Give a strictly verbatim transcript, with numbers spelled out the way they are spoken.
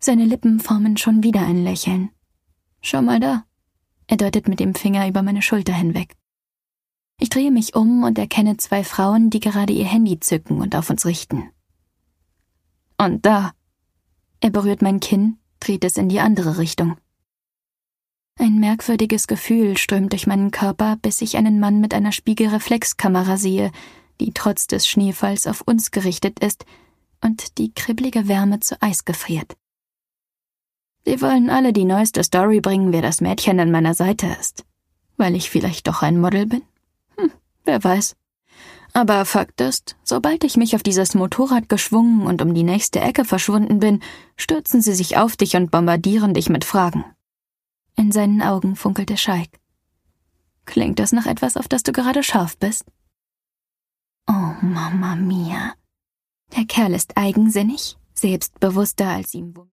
Seine Lippen formen schon wieder ein Lächeln. »Schau mal da.« Er deutet mit dem Finger über meine Schulter hinweg. Ich drehe mich um und erkenne zwei Frauen, die gerade ihr Handy zücken und auf uns richten. »Und da.« Er berührt mein Kinn, dreht es in die andere Richtung. Ein merkwürdiges Gefühl strömt durch meinen Körper, bis ich einen Mann mit einer Spiegelreflexkamera sehe, die trotz des Schneefalls auf uns gerichtet ist und die kribbelige Wärme zu Eis gefriert. Sie wollen alle die neueste Story bringen, wer das Mädchen an meiner Seite ist. Weil ich vielleicht doch ein Model bin? Hm, wer weiß. Aber Fakt ist, sobald ich mich auf dieses Motorrad geschwungen und um die nächste Ecke verschwunden bin, stürzen sie sich auf dich und bombardieren dich mit Fragen. In seinen Augen funkelte Schalk. Klingt das nach etwas, auf das du gerade scharf bist? Oh, Mama mia. Der Kerl ist eigensinnig, selbstbewusster als ihm